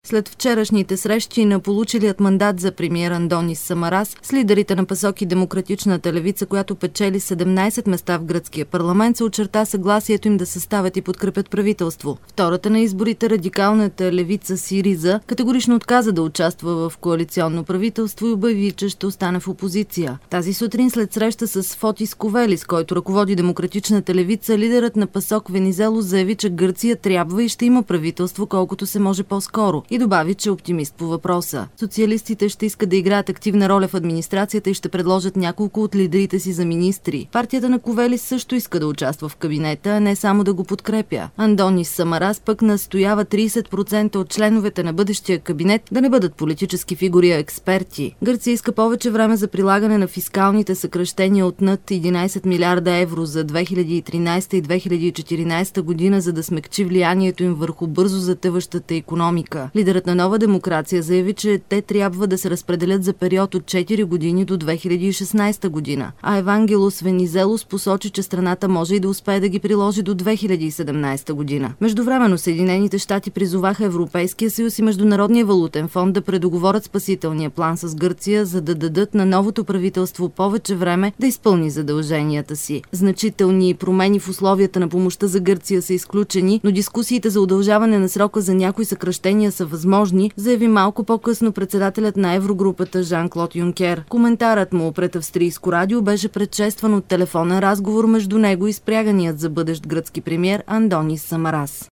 След вчерашните срещи на получилият мандат за премиер Андонис Самарас с лидерите на ПАСОК и Демократичната левица, която печели 17 места в гръцкия парламент, се очерта съгласието им да съставят и подкрепят правителство. Втората на изборите, радикалната левица СИРИЗА, категорично отказа да участва в коалиционно правителство и обяви, че ще остане в опозиция. Тази сутрин след среща с Фотис Ковелис, който ръководи Демократичната левица, лидерът на ПАСОК Венизелос заяви, че Гърция трябва и ще има правителство колкото се може по-скоро и добави, че е оптимист по въпроса. Социалистите ще искат да играят активна роля в администрацията и ще предложат няколко от лидерите си за министри. Партията на Ковелис също иска да участва в кабинета, а не само да го подкрепя. Андонис Самарас пък настоява 30% от членовете на бъдещия кабинет да не бъдат политически фигури, а експерти. Гърция иска повече време за прилагане на фискалните съкращения от над 11 милиарда евро за 2013 и 2014 година, за да смекчи влиянието им върху бързо затъващата икономика. Лидерът на Нова демокрация заяви, че те трябва да се разпределят за период от 4 години до 2016 година. А Евангелос Венизелос посочи, че страната може и да успее да ги приложи до 2017 година. Междувременно Съединените щати призоваха Европейския съюз и Международния валутен фонд да предоговорят спасителния план с Гърция, за да дадат на новото правителство повече време да изпълни задълженията си. Значителни промени в условията на помощта за Гърция са изключени, но дискусиите за удължаване на срока за някои съкращения са възможни, заяви малко по-късно председателят на Еврогрупата Жан-Клод Юнкер. Коментарът му пред австрийско радио беше предшестван от телефонен разговор между него и спряганият за бъдещ гръцки премиер Андонис Самарас.